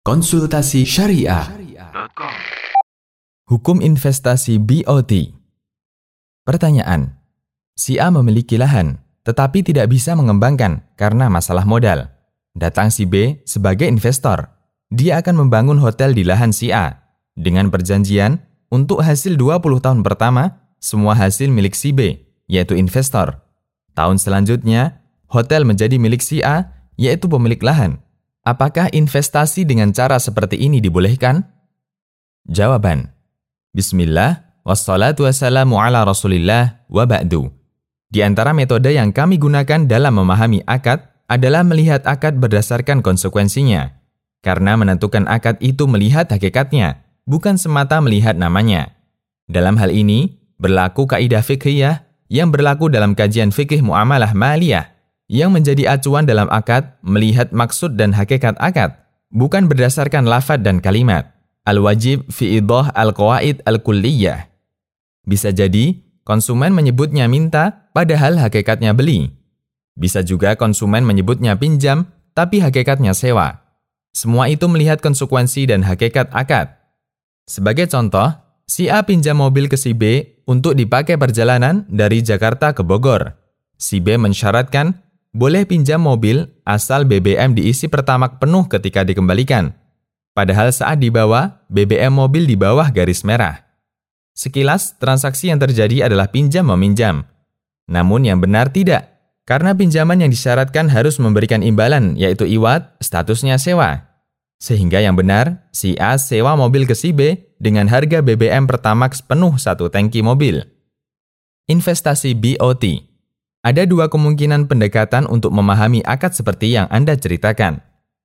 Konsultasi Syariah. Hukum investasi BOT. Pertanyaan. Si A memiliki lahan, tetapi tidak bisa mengembangkan karena masalah modal. Datang si B sebagai investor. Dia akan membangun hotel di lahan si A. Dengan perjanjian, untuk hasil 20 tahun pertama, semua hasil milik si B, yaitu investor. Tahun selanjutnya, hotel menjadi milik si A, yaitu pemilik lahan. Apakah investasi dengan cara seperti ini dibolehkan? Jawaban. Bismillah, wassalatu wassalamu ala rasulillah, wa ba'du. Di antara metode yang kami gunakan dalam memahami akad adalah melihat akad berdasarkan konsekuensinya. Karena menentukan akad itu melihat hakikatnya, bukan semata melihat namanya. Dalam hal ini, berlaku kaidah fiqhiyah yang berlaku dalam kajian fikih muamalah maliyah, yang menjadi acuan dalam akad melihat maksud dan hakikat akad, bukan berdasarkan lafaz dan kalimat. Al-wajib fi idah al-qawaid al-kulliyah. Bisa jadi, konsumen menyebutnya minta, padahal hakikatnya beli. Bisa juga konsumen menyebutnya pinjam, tapi hakikatnya sewa. Semua itu melihat konsekuensi dan hakikat akad. Sebagai contoh, si A pinjam mobil ke si B untuk dipakai perjalanan dari Jakarta ke Bogor. Si B mensyaratkan, boleh pinjam mobil asal BBM diisi pertamax penuh ketika dikembalikan. Padahal saat dibawa, BBM mobil di bawah garis merah. Sekilas, transaksi yang terjadi adalah pinjam-meminjam. Namun yang benar tidak, karena pinjaman yang disyaratkan harus memberikan imbalan, yaitu iwad, statusnya sewa. Sehingga yang benar, si A sewa mobil ke si B dengan harga BBM pertamax penuh 1 tangki mobil. Investasi BOT. Ada 2 kemungkinan pendekatan untuk memahami akad seperti yang Anda ceritakan.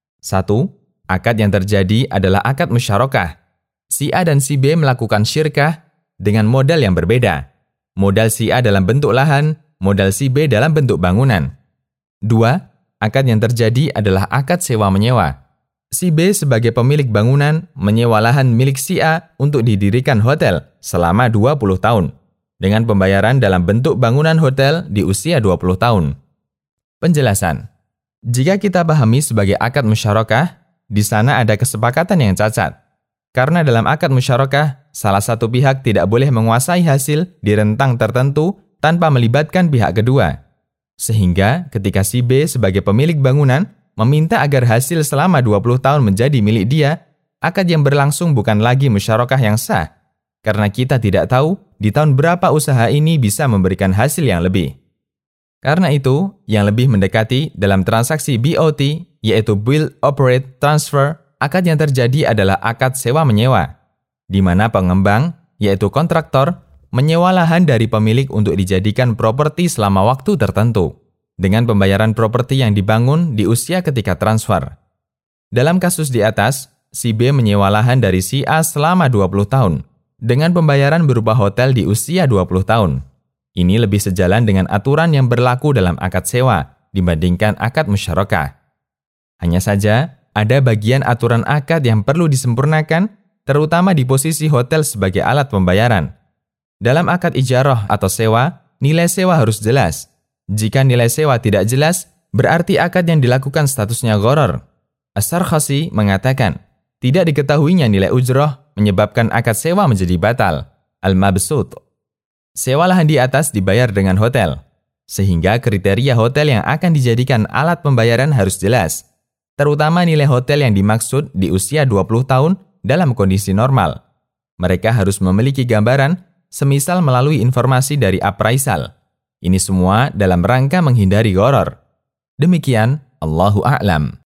1. Akad yang terjadi adalah akad musyarakah. Si A dan si B melakukan syirkah dengan modal yang berbeda. Modal si A dalam bentuk lahan, modal si B dalam bentuk bangunan. 2. Akad yang terjadi adalah akad sewa-menyewa. Si B sebagai pemilik bangunan menyewa lahan milik si A untuk didirikan hotel selama 20 tahun. Dengan pembayaran dalam bentuk bangunan hotel di usia 20 tahun. Penjelasan. Jika kita pahami sebagai akad musyarakah, di sana ada kesepakatan yang cacat. Karena dalam akad musyarakah, salah satu pihak tidak boleh menguasai hasil di rentang tertentu tanpa melibatkan pihak kedua. Sehingga ketika si B sebagai pemilik bangunan meminta agar hasil selama 20 tahun menjadi milik dia, akad yang berlangsung bukan lagi musyarakah yang sah. Karena kita tidak tahu di tahun berapa usaha ini bisa memberikan hasil yang lebih. Karena itu, yang lebih mendekati dalam transaksi BOT, yaitu Build, Operate, Transfer, akad yang terjadi adalah akad sewa-menyewa, di mana pengembang, yaitu kontraktor, menyewa lahan dari pemilik untuk dijadikan properti selama waktu tertentu, dengan pembayaran properti yang dibangun di usia ketika transfer. Dalam kasus di atas, si B menyewa lahan dari si A selama 20 tahun, dengan pembayaran berupa hotel di usia 20 tahun. Ini lebih sejalan dengan aturan yang berlaku dalam akad sewa dibandingkan akad musyarakah. Hanya saja, ada bagian aturan akad yang perlu disempurnakan, terutama di posisi hotel sebagai alat pembayaran. Dalam akad ijarah atau sewa, nilai sewa harus jelas. Jika nilai sewa tidak jelas, berarti akad yang dilakukan statusnya gharar. As-Sarkhasi mengatakan, tidak diketahuinya nilai ujrah menyebabkan akad sewa menjadi batal. Al-Mabsut. Sewa lahan di atas dibayar dengan hotel, sehingga kriteria hotel yang akan dijadikan alat pembayaran harus jelas, terutama nilai hotel yang dimaksud di usia 20 tahun dalam kondisi normal. Mereka harus memiliki gambaran, semisal melalui informasi dari appraisal. Ini semua dalam rangka menghindari gharar. Demikian, Allahu a'lam.